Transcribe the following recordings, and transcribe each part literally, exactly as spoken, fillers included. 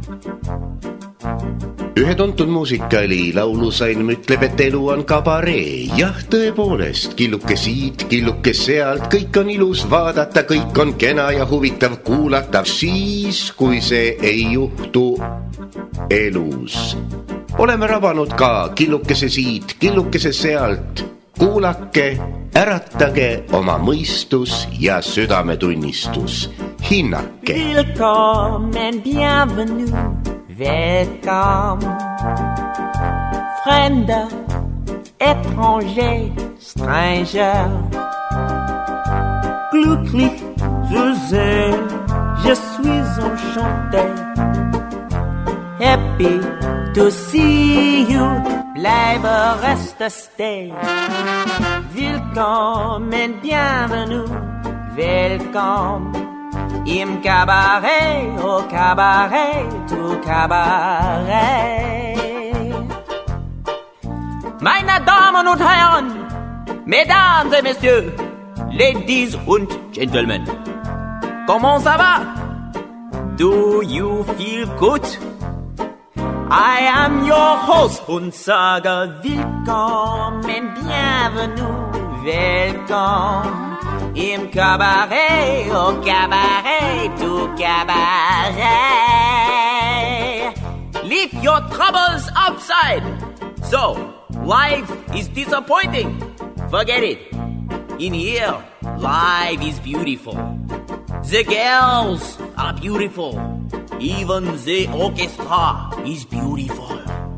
Ühe tuntud muusikali laulusalm ütleb, et elu on kabaree. Jah, tõepoolest, killuke siit, killuke sealt, kõik on ilus vaadata, kõik on kena ja huvitav kuulata, siis kui see ei juhtu elus. Oleme rabanud ka killukese siit, killukese sealt. Kuulake, äratage oma mõistus ja südametunnistus. Hinnake. Willkommen, bienvenue. Welcome, fremder, étranger, stranger. Glücklich zu sehen, je suis enchanté. Happy to see you, bleibe reste stay. Willkommen, bienvenue, welcome. Im Cabaret, au Cabaret, au Cabaret. Meine Damen und Herren, Mesdames et Messieurs, Ladies und Gentlemen, comment ça va? Do you feel good? I am your host und sage willkommen, bienvenue, welcome. Im Cabaret, au Cabaret, au Cabaret. Leave your troubles outside. So, life is disappointing. Forget it. In here, life is beautiful. The girls are beautiful. Even the orchestra is beautiful.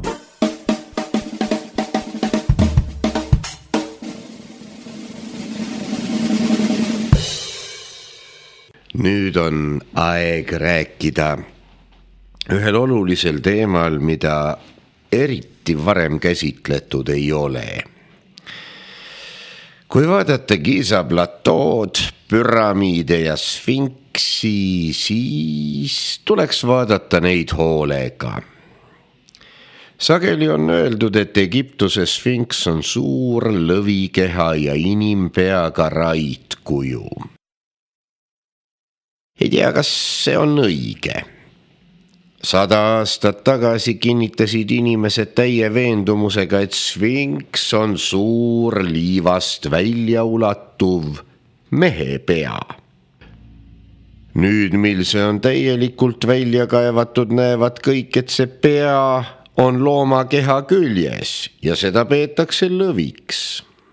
Nüüd on aeg rääkida ühel olulisel teemal, mida eriti varem käsitletud ei ole. Kui vaadata Giza platood, püramiide ja sfinksi, siis tuleks vaadata neid hoolega. Sageli on öeldud, et Egiptuse sfinks on suur lõvikeha ja inimpeaga raidkuju. Ei tea, kas see on õige. Sada aastat tagasi kinnitasid inimesed täie veendumusega, et sfinks on suur liivast välja ulatuv mehe pea. Nüüd, mil see on täielikult välja kaevatud, näevad kõik, et see pea on looma keha küljes ja seda peetakse lõviks.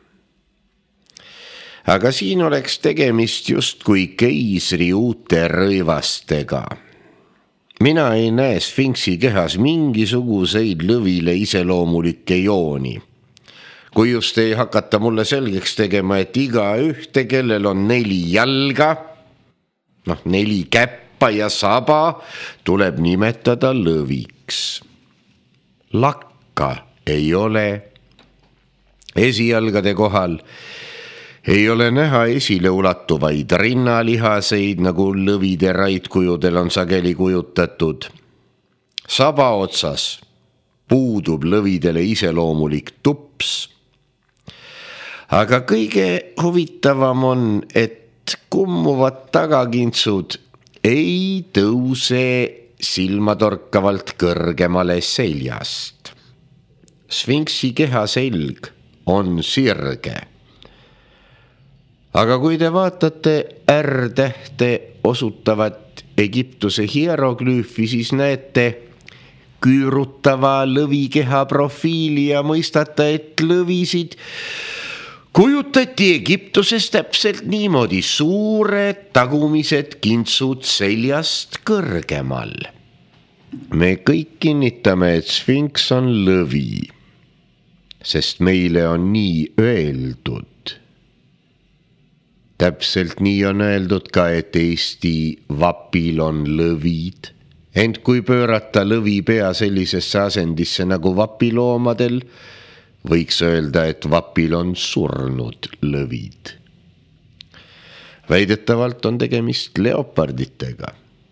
Aga siin oleks tegemist justkui keisri uute rõivastega. Mina ei näe sfinksi kehas mingisuguseid lõvile iseloomulikke jooni. Kui just ei hakata mulle selgeks tegema, et iga ühte, kellel on neli jalga, noh, neli käppa ja saba, tuleb nimetada lõviks. Lakka ei ole. Esijalgade kohal ei ole näha esile ulatuvaid rinnalihaseid, nagu lõvide raidkujudel on sageli kujutatud. Saba otsas puudub lõvidele iseloomulik tups. Aga kõige huvitavam on, et kummuvad tagakintsud ei tõuse silmatorkavalt kõrgemale seljast. Sfinksi keha selg on sirge. Aga kui te vaatate R-tähte osutavat Egiptuse hieroglüüfi, siis näete küürutava lõvikeha profiili ja mõistate, et lõvisid kujutati Egiptuses täpselt niimoodi, suured tagumised kintsud seljast kõrgemal. Me kõik kinnitame, et sfinks on lõvi, sest meile on nii öeldud. Täpselt nii on öeldud ka, et Eesti vapil on lõvid, ent kui pöörata lõvi pea sellisesse asendisse nagu vapiloomadel, võiks öelda, et vapil on surnud lõvid. Väidetavalt on tegemist leoparditega.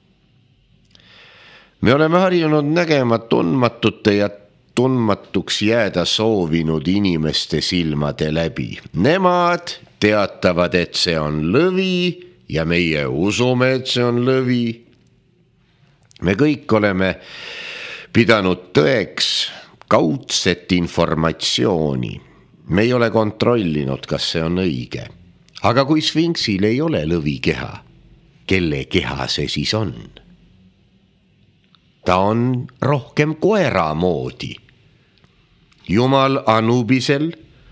Me oleme harjunud nägema tundmatute ja tundmatuks jääda soovinud inimeste silmade läbi. Nemad teatavad, et see on lõvi ja meie usume, et see on lõvi. Me kõik oleme pidanud tõeks kaudset informatsiooni. Me ei ole kontrollinud, kas see on õige. Aga kui sfinksil ei ole lõvikeha, kelle keha see siis on? Ta on rohkem koera moodi. Jumal Anubisel,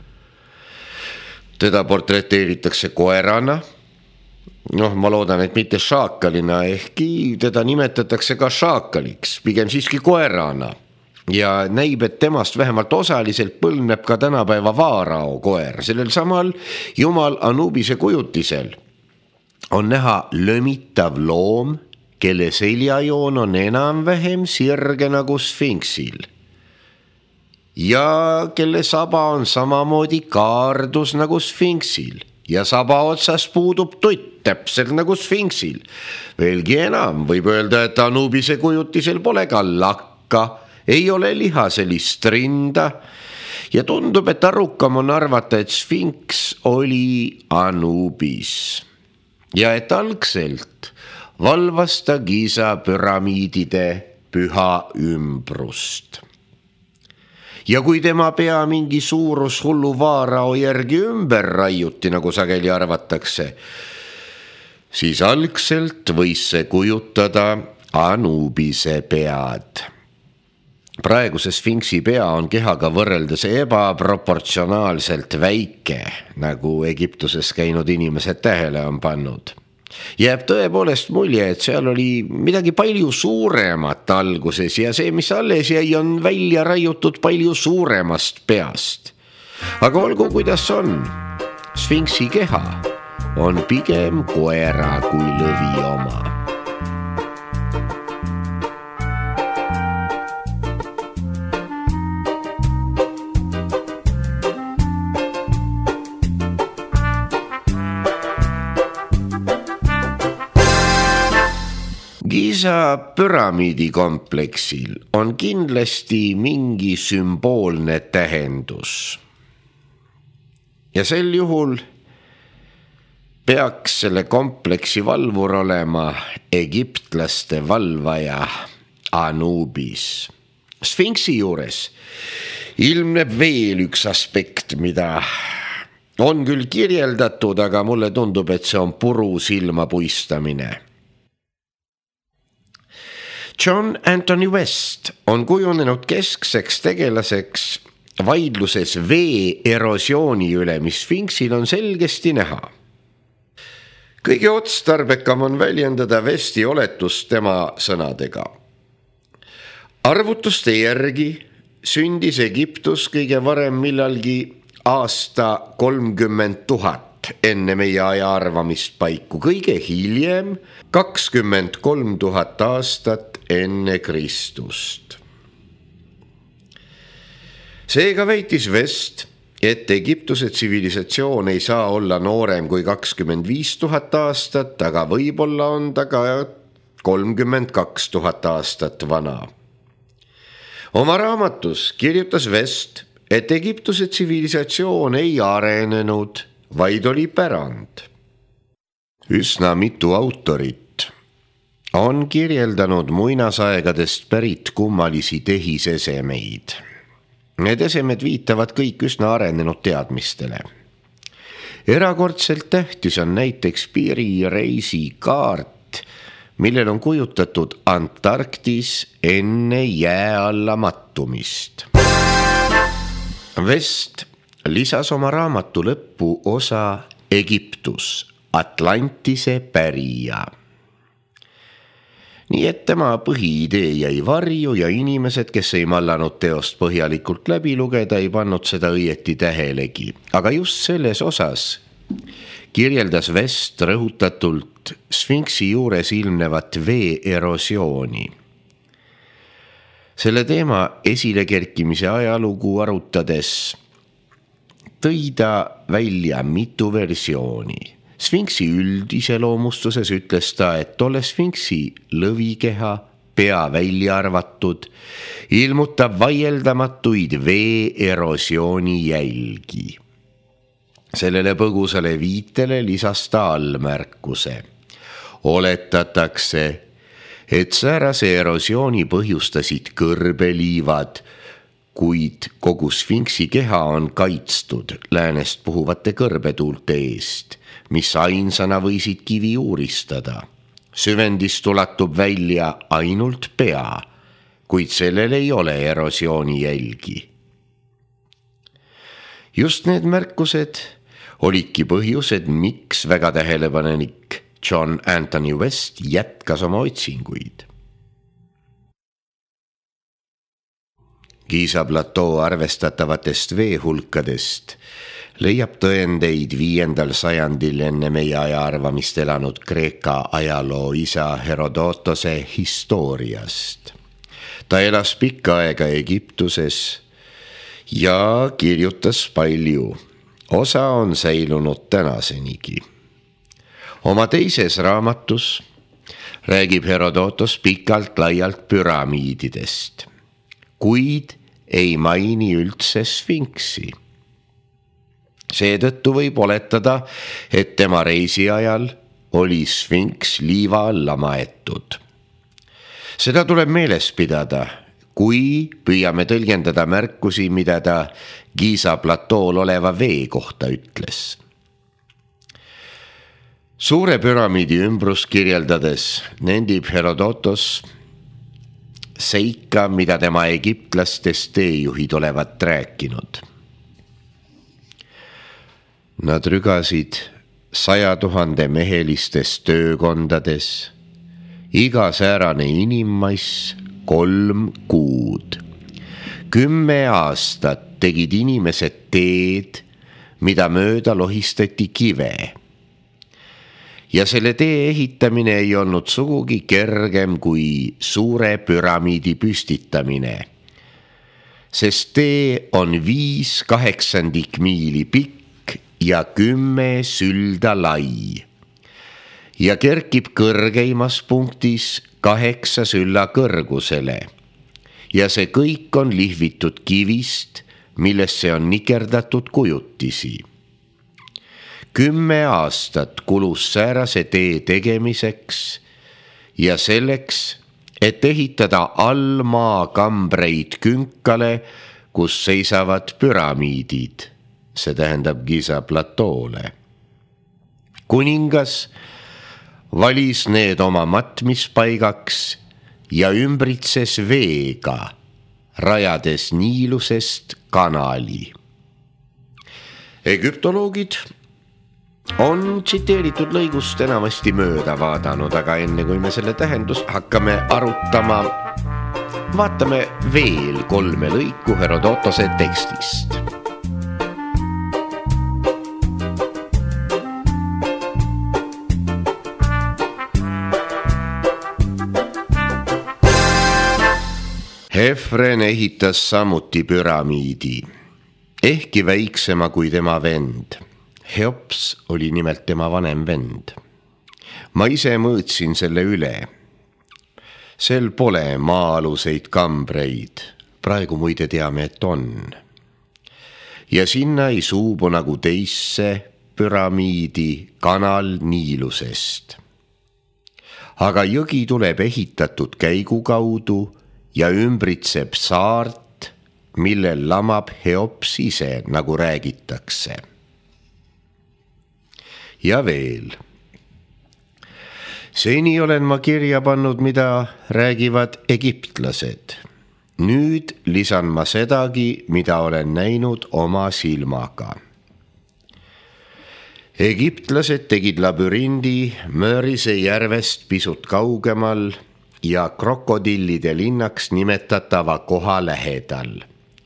teda portreteeritakse koerana. Noh, ma loodan, et mitte šaakalina, ehkki teda nimetatakse ka šaakaliks, pigem siiski koerana. Ja näib, et temast vähemalt osaliselt põlneb ka tänapäeva vaarao koer. Sellel samal Jumal Anubise kujutisel on näha lömitav loom, kelle seljajoon on enam-vähem sirge nagu sfinksil. Ja kelle saba on samamoodi kaardus nagu sfinksil. Ja saba otsas puudub tutt, täpselt nagu sfinksil. Veelgi enam võib öelda, et Anubise kujutisel pole ka lakka, ei ole lihaselist rinda ja tundub, et arukam on arvata, et sfinks oli Anubis. Ja et algselt valvas ta Giza püramiidide püha ümbrust. Ja kui tema pea mingi suurus hullu vaarao järgi ümber raiuti, nagu sageli arvatakse, siis algselt võis see kujutada Anubise pead. Praeguse sfinksi pea on kehaga võrreldes ebaproportsionaalselt väike, nagu Egiptuses käinud inimesed tähele on pannud. Jääb tõepoolest mulje, et seal oli midagi palju suuremat alguses ja see, mis alles jäi, on välja raiutud palju suuremast peast. Aga olgu, kuidas on, sfinksi keha on pigem koera kui lõvi oma. Giza püramiidikompleksil on kindlasti mingi sümboolne tähendus. Ja sel juhul peaks selle kompleksi valvur olema egiptlaste valvaja Anubis. Sfinksi juures ilmneb veel üks aspekt, mida on küll kirjeldatud, aga mulle tundub, et see on puru silma puistamine. John Anthony West on kujunenud keskseks tegelaseks vaidluses vee erosiooni üle, mis sfinksil on selgesti näha. Kõige otstarbekam on väljendada Westi oletust tema sõnadega. Arvutuste järgi sündis Egiptus kõige varem millalgi aasta kolmkümmend tuhat enne meie aja arvamist paiku, kõige hiljem kakskümmend kolm tuhat aastat enne Kristust. Seega väitis West, et Egiptuse tsivilisatsioon ei saa olla noorem kui kakskümmend viis tuhat aastat, aga võib-olla on ta ka kolmkümmend kaks tuhat aastat vana. Oma raamatus kirjutas West, et Egiptuse tsivilisatsioon ei arenenud, vaid oli pärand. Üsna mitu autorit on kirjeldanud muinasaegadest pärit kummalisi tehisesemeid. Need esemed viitavad kõik üsna arenenud teadmistele. Erakordselt tähtis on näiteks piirireisi kaart, millel on kujutatud Antarktis enne jää alla mattumist. West lisas oma raamatu lõppu osa Egiptus, Atlantise pärija. Nii et tema põhiidee jäi varju ja inimesed, kes ei mallanud teost põhjalikult läbi lugeda, ei pannud seda õieti tähelegi. Aga just selles osas kirjeldas West rõhutatult sfinksi juures ilmnevat vee erosiooni. Selle teema esilekerkimise ajalugu arutades tõi ta välja mitu versiooni. Sfinksi üldiseloomustuses ütles ta, et tolle sfinksi lõvikeha, pea välja arvatud, ilmutab vaieldamatuid vee erosiooni jälgi. Sellele põgusale viitele lisas ta allmärkuse. Oletatakse, et säärase erosiooni põhjustasid kõrbeliivad, kuid kogu sfinksi keha on kaitstud läänest puhuvate kõrbetuulte eest, mis ainsana võisid kivi uuristada. Süvendist ulatub välja ainult pea, kuid sellel ei ole erosiooni jälgi. Just need märkused olidki põhjused, miks väga tähelepanelik John Anthony West jätkas oma otsinguid. Giza platoo arvestatavatest veehulkadest leiab tõendeid viiendal sajandil enne meie aja arvamist elanud Kreeka ajaloo isa Herodotose historiast. Ta elas pikka aega Egiptuses ja kirjutas palju. Osa on säilunud tänasenigi. Oma teises raamatus räägib Herodotos pikalt laialt püramiididest, kuid ei maini üldse sfinksi. Seetõttu võib oletada, et tema reisi ajal oli sfinks liiva alla maetud. Seda tuleb meeles pidada, kui püüame tõlgendada märkusi, mida ta Giza platool oleva vee kohta ütles. Suure püramiidi ümbrus kirjeldades nendib Herodotos seika, mida tema egiptlastest teejuhid olevat rääkinud. Nad rügasid saja tuhande mehelistes töökondades, iga säärane inimmass kolm kuud. Kümme aastat tegid inimesed teed, mida mööda lohistati kive. Ja selle tee ehitamine ei olnud sugugi kergem kui suure püramiidi püstitamine, sest tee on viis kaheksandik miili pikk ja kümme sülda lai ja kerkib kõrgeimas punktis kaheksa sülla kõrgusele ja see kõik on lihvitud kivist, millesse on nikerdatud kujutisi. Kümme aastat kulus säärase tee tegemiseks ja selleks, et ehitada allmaa kambreid künkale, kus seisavad püramiidid, see tähendab Giza platoole. Kuningas valis need oma matmispaigaks ja ümbritses veega, rajades Niilusest kanali. Egüptoloogid on tsiteeritud lõigust enamasti mööda vaadanud, aga enne kui me selle tähendust hakkame arutama, vaatame veel kolme lõiku Herodotose tekstist. Hefren ehitas samuti püramiidi, ehkki väiksema kui tema vend. Heops oli nimelt tema vanem vend. Ma ise mõõtsin selle üle. Sel pole maa-aluseid kambreid, praegu muide teame, et on. Ja sinna ei suubu nagu teisse püramiidi kanal Niilusest. Aga jõgi tuleb ehitatud käigu kaudu ja ümbritseb saart, millel lamab Heops ise, nagu räägitakse. Ja veel. Seni olen ma kirja pannud, mida räägivad egiptlased. Nüüd lisan ma sedagi, mida olen näinud oma silmaga. Egiptlased tegid labürindi Möörise järvest pisut kaugemal ja krokodillide linnaks nimetatava koha lähedal.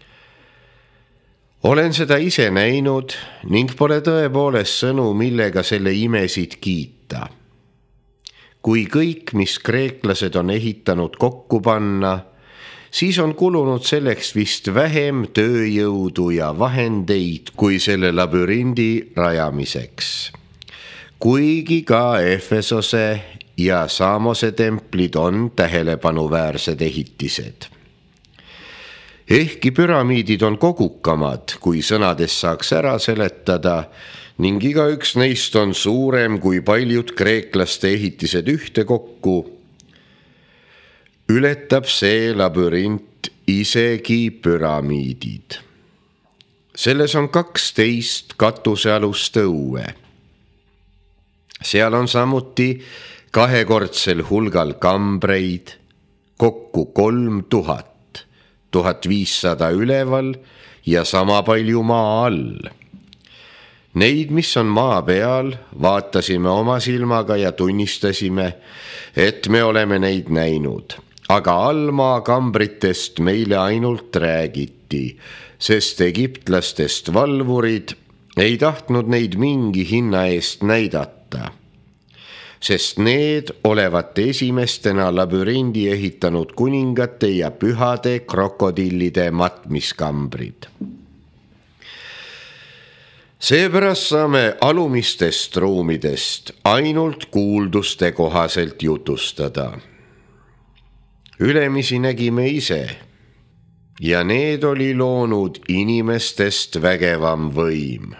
Olen seda ise näinud ning pole tõepoolest sõnu, millega selle imesid kiita. Kui kõik, mis kreeklased on ehitanud kokku panna, siis on kulunud selleks vist vähem tööjõudu ja vahendeid kui selle labürindi rajamiseks. Kuigi ka Efesose ja Samose templid on tähelepanuväärsed ehitised. Ehkki püramiidid on kogukamad, kui sõnades saaks ära seletada, ning igaüks neist on suurem kui paljud kreeklaste ehitised ühtekokku, ületab see labürint isegi püramiidid. Selles on kaksteist katusealust õue. Seal on samuti kahekordsel hulgal kambreid, kokku kolm tuhat, tuhat viissada üleval ja sama palju maa all. Neid, mis on maa peal, vaatasime oma silmaga ja tunnistasime, et me oleme neid näinud. Aga allmaa kambritest meile ainult räägiti, sest egiptlastest valvurid ei tahtnud neid mingi hinna eest näidata, sest need olevat esimestena labürindi ehitanud kuningate ja pühade krokodillide matmiskambrid. Seepärast saame alumistest ruumidest ainult kuulduste kohaselt jutustada. Ülemisi nägime ise ja need oli loonud inimestest vägevam võim.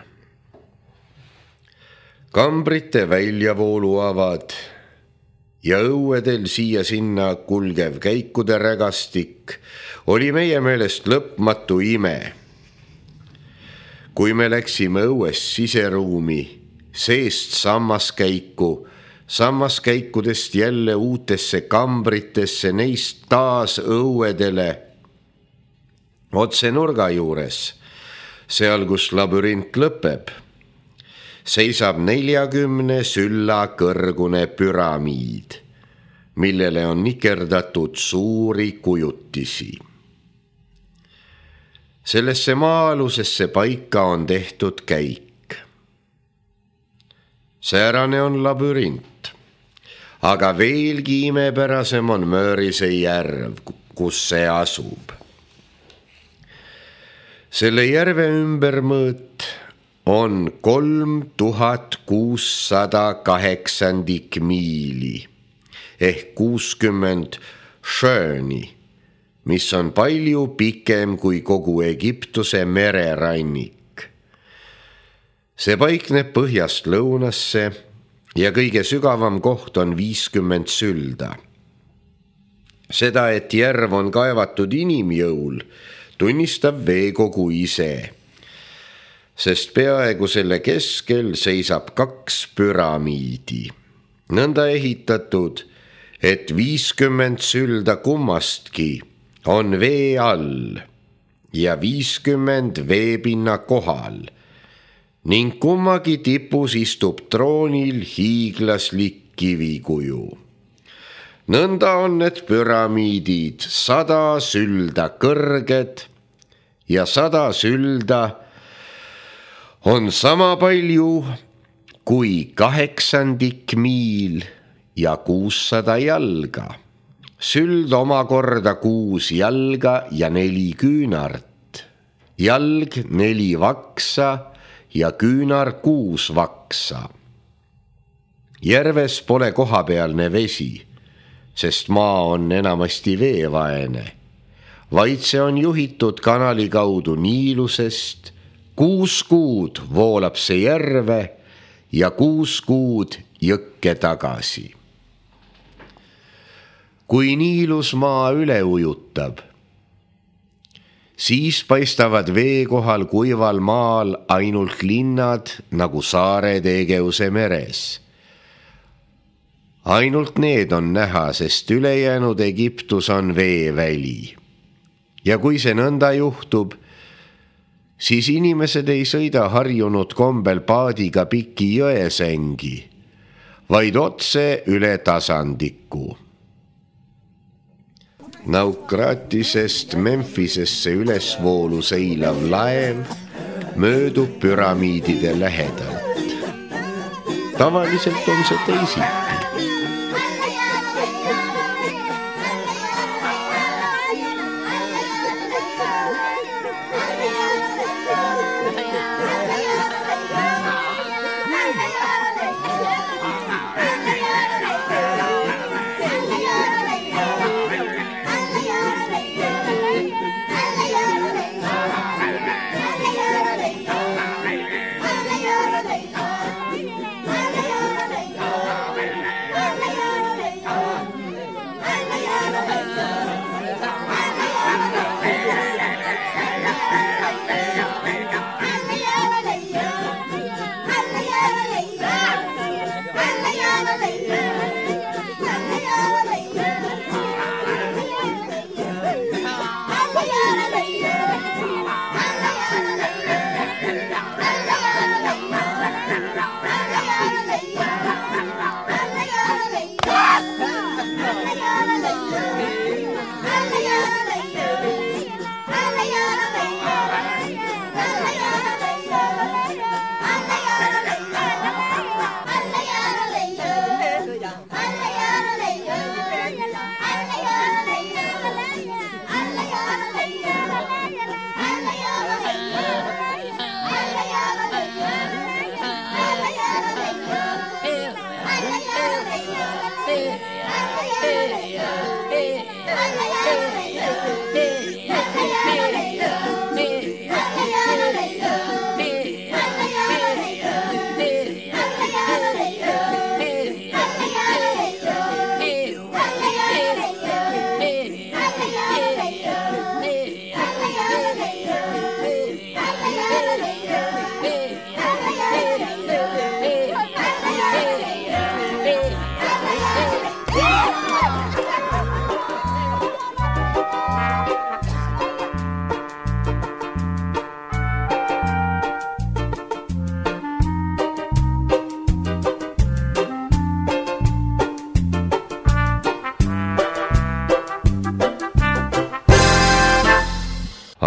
Kambrite väljavooluavad ja õuedel siia sinna kulgev käikude rägastik oli meie meelest lõpmatu ime. Kui me läksime õues siseruumi, seest sammaskäiku, sammaskäikudest jälle uutesse kambritesse, neist taas õuedele, otse nurga juures, seal kus labürint lõpeb, seisab neljakümne sülla kõrgune püramiid, millele on nikerdatud suuri kujutisi. Sellesse maa-alusesse paika on tehtud käik. Säärane on labürint, aga veelgi imepärasem on Möörise järv, kus see asub. Selle järve ümbermõõt on kolm tuhat kuussada kaheksandik miili ehk kuuskümmend šööni, mis on palju pikem kui kogu Egiptuse mererannik. See paikneb põhjast lõunasse ja kõige sügavam koht on viiskümmend sülda. Seda, et järv on kaevatud inimjõul, tunnistab veekogu ise, sest peaaegu selle keskel seisab kaks püramiidi, nõnda ehitatud, et viiskümmend sülda kummastki on vee all ja viiskümmend veepinna kohal ning kummagi tipus istub troonil hiiglaslik kivikuju. Nõnda on need püramiidid sada sülda kõrged ja sada sülda on sama palju kui kaheksandik miil ja kuussada jalga. Süld omakorda kuus jalga ja neli küünart, jalg neli vaksa ja küünar kuus vaksa. Järves pole kohapealne vesi, sest maa on enamasti veevaene, vaid see on juhitud kanali kaudu Niilusest, kuus kuud voolab see järve ja kuus kuud jõkke tagasi. Kui Niilus maa üle ujutab, siis paistavad vee kohal kuival maal ainult linnad nagu saared Egeuse meres. Ainult need on näha, sest ülejäänud Egiptus on veeväli. Ja kui see nõnda juhtub, siis inimesed ei sõida harjunud kombel paadiga piki jõesängi, vaid otse üle tasandiku. Naukratisest Memphisesse ülesvoolu seilav laev möödub püramiidide lähedalt. Tavaliselt on see teisiti.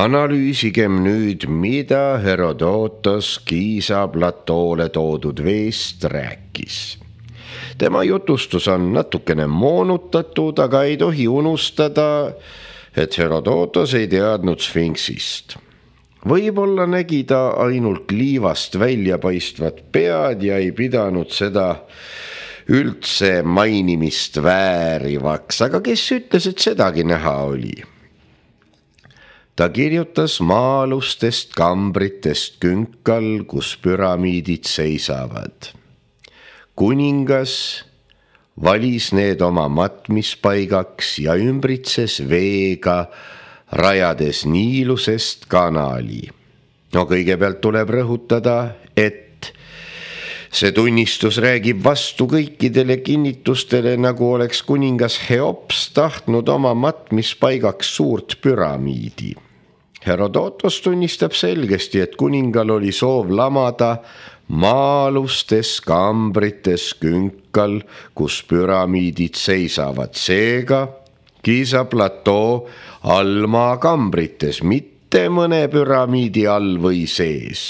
Analüüsigem nüüd, mida Herodotos Giza platoole toodud veest rääkis. Tema jutustus on natukene moonutatud, aga ei tohi unustada, et Herodotos ei teadnud Sfinksist. Võib-olla nägi ta ainult liivast välja paistvat pead ja ei pidanud seda üldse mainimist väärivaks, aga kes ütles, et sedagi näha oli? Ta kirjutas maalustest kambritest künkal, kus püramiidid seisavad. Kuningas valis need oma matmispaigaks ja ümbritses veega, rajades Niilusest kanali. No kõigepealt tuleb rõhutada, et see tunnistus räägib vastu kõikidele kinnitustele, nagu oleks kuningas Cheops tahtnud oma matmispaigaks suurt püramiidi. Herodotos tunnistab selgesti, et kuningal oli soov lamada maalustes kambrites künkal, kus püramiidid seisavad. Seega Giza platoo allmaa kambrites, mitte mõne püramiidi all või sees.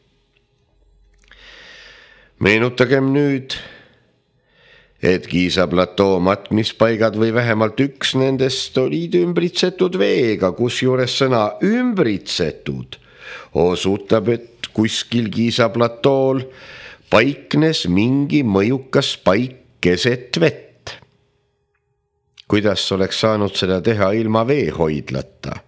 Meenutagem nüüd, et Giza platoo matmispaigad või vähemalt üks nendest olid ümbritsetud veega, kusjuures sõna ümbritsetud osutab, et kuskil Giza platool paiknes mingi mõjukas paik keset vett. Kuidas oleks saanud seda teha ilma veehoidlata?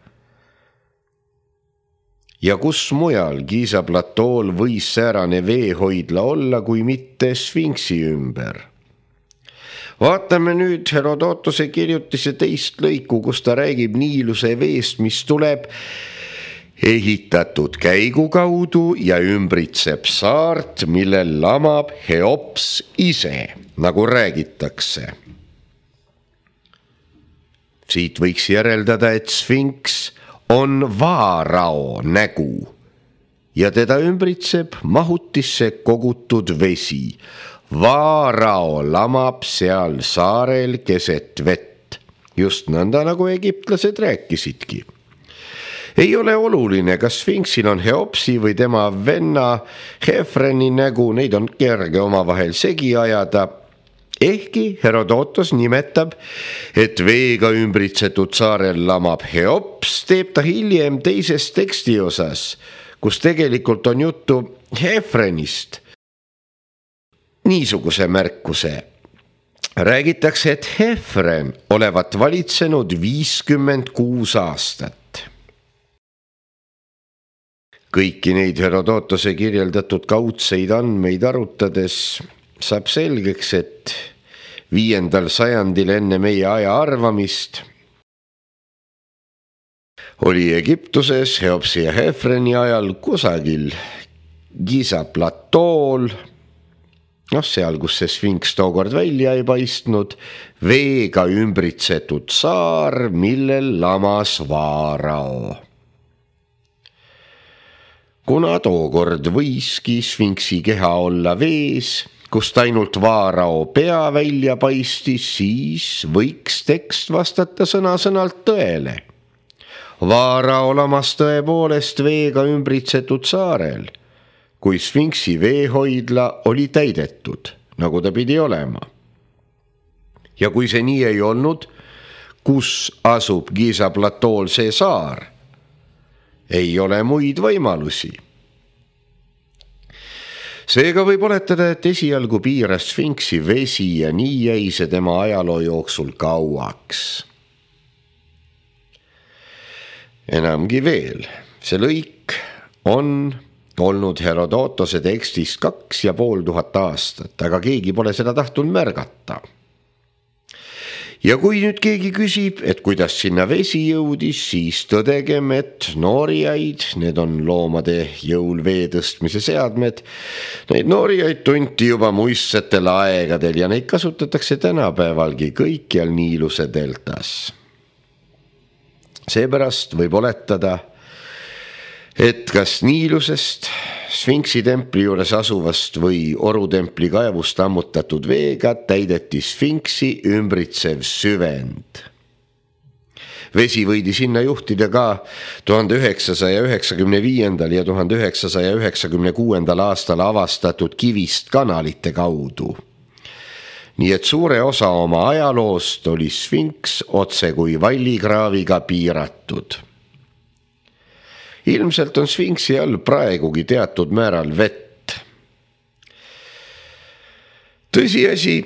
Ja kus mujal Giza platool võis säärane veehoidla olla, kui mitte Sfinksi ümber? Vaatame nüüd Herodotose kirjutise teist lõiku, kus ta räägib Niiluse veest, mis tuleb ehitatud käigu kaudu ja ümbritseb saart, millel lamab Cheops ise, nagu räägitakse. Siit võiks järeldada, et Sfinks on vaarao nägu ja teda ümbritseb mahutisse kogutud vesi. Vaarao lamab seal saarel keset vett, just nõnda nagu egiptlased rääkisidki. Ei ole oluline, kas Sfinksil on Cheopsi või tema venna Hefreni nägu, neid on kerge omavahel segi ajada. Ehkki Herodotos nimetab, et veega ümbritsetud saarel lamab Cheops, teeb ta hiljem teises tekstiosas, kus tegelikult on juttu Hefrenist. Niisuguse märkuse. Räägitakse, et Hefren olevat valitsenud viiskümmend kuus aastat. Kõiki neid Herodotose kirjeldatud kaudseid andmeid arutades saab selgeks, et viiendal sajandil enne meie aja arvamist oli Egiptuses Cheopsi ja Hefreni ajal kusagil Giza platool, noh seal, kus see Sfinks tookord välja ei paistnud, veega ümbritsetud saar, millel lamas vaarao. Kuna tookord võiski Sfinksi keha olla vees, kust ainult vaarao pea välja paistis, siis võiks tekst vastata sõna-sõnalt tõele. Vaarao lamas tõepoolest veega ümbritsetud saarel, kui Sfinksi veehoidla oli täidetud, nagu ta pidi olema. Ja kui see nii ei olnud, kus asub Giza platool see saar, ei ole muid võimalusi. Seega võib oletada, et esialgu piiras Sfinksi vesi ja nii jäi see tema ajaloo jooksul kauaks. Enamgi veel, see lõik on olnud Herodotose tekstis kaks ja pool tuhat aastat, aga keegi pole seda tahtnud märgata. Ja kui nüüd keegi küsib, et kuidas sinna vesi jõudis, siis tõdegem, et nooriaid, need on loomade jõul vee tõstmise seadmed, neid nooriaid tunti juba muistsetel aegadel ja neid kasutatakse tänapäevalgi kõikjal Niiluse deltas. Seepärast võib oletada, et kas Niilusest, Sfinksi templi juures asuvast või Orutempli kaevust ammutatud veega täideti Sfinksi ümbritsev süvend. Vesi võidi sinna juhtida ka tuhande üheksasaja üheksakümne viiendal ja tuhande üheksasaja üheksakümne kuuendal aastal avastatud kivist kanalite kaudu. Nii et suure osa oma ajaloost oli Sfinks otse kui vallikraaviga piiratud. Ilmselt on Sfinksi all praegugi teatud määral vett. Tõsiasi,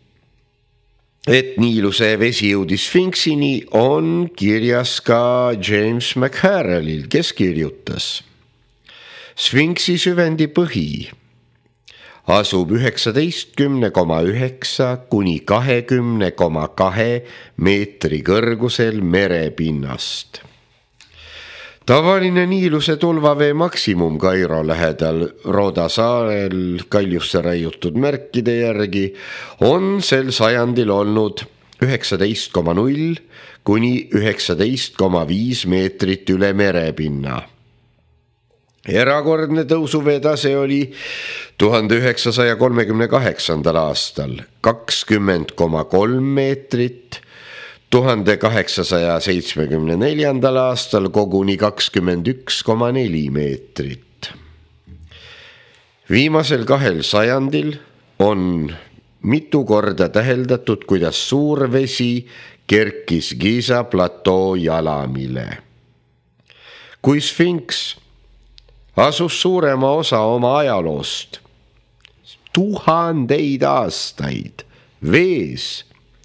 et Niiluse vesi jõudis Sfinksini, on kirjas ka James McHarrellil, kes kirjutas: Sfinksi süvendi põhi asub üheksateistkümne koma üheksa kuni kakskümmend koma kaks meetri kõrgusel merepinnast. Tavaline Niiluse tulvavee maksimum Kairo lähedal Rooda saarel kaljusse raiutud märkide järgi on sel sajandil olnud üheksateist koma null kuni üheksateist koma viis meetrit üle merepinna. Erakordne tõusuveetase oli tuhande üheksasaja kolmekümne kaheksandal aastal kakskümmend koma kolm meetrit, tuhande kaheksasaja seitsmekümne neljandal aastal koguni kakskümmend üks koma neli meetrit. Viimasel kahel sajandil on mitu korda täheldatud, kuidas suur vesi kerkis Giza platoo jalamile. Kui Sfinks asus suurema osa oma ajaloost tuhandeid aastaid vees,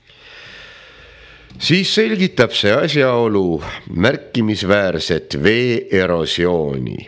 siis selgitab see asjaolu märkimisväärset vee erosiooni.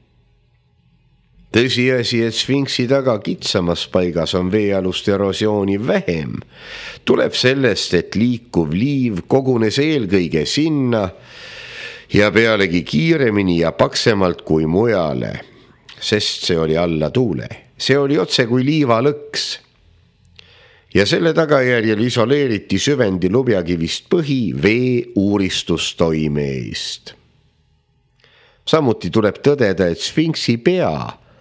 Tõsiasi, et Sfinksi taga kitsamas paigas on veealust erosiooni vähem, tuleb sellest, et liikuv liiv kogunes eelkõige sinna ja pealegi kiiremini ja paksemalt kui mujale, sest see oli alla tuule. See oli otse kui liivalõks. Ja selle tagajärjel isoleeriti süvendi lubjakivist põhi vee uuristustoime eest. Samuti tuleb tõdeda, et Sfinksi pea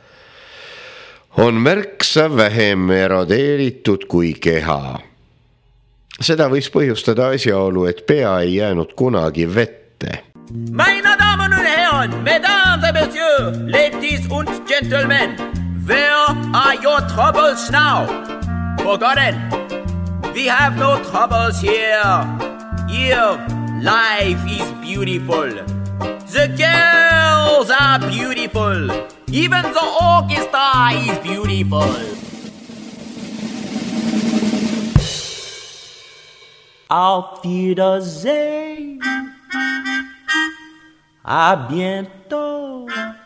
on märksa vähem erodeeritud kui keha. Seda võis põhjustada asjaolu, et pea ei jäänud kunagi vette. Meine Damen und Herren, Mesdames et Messieurs, ladies und Gentlemen, where are your troubles now? Forgotten, we have no troubles here. Here, life is beautiful. The girls are beautiful. Even the orchestra is beautiful. Auf Wiedersehen. À bientôt.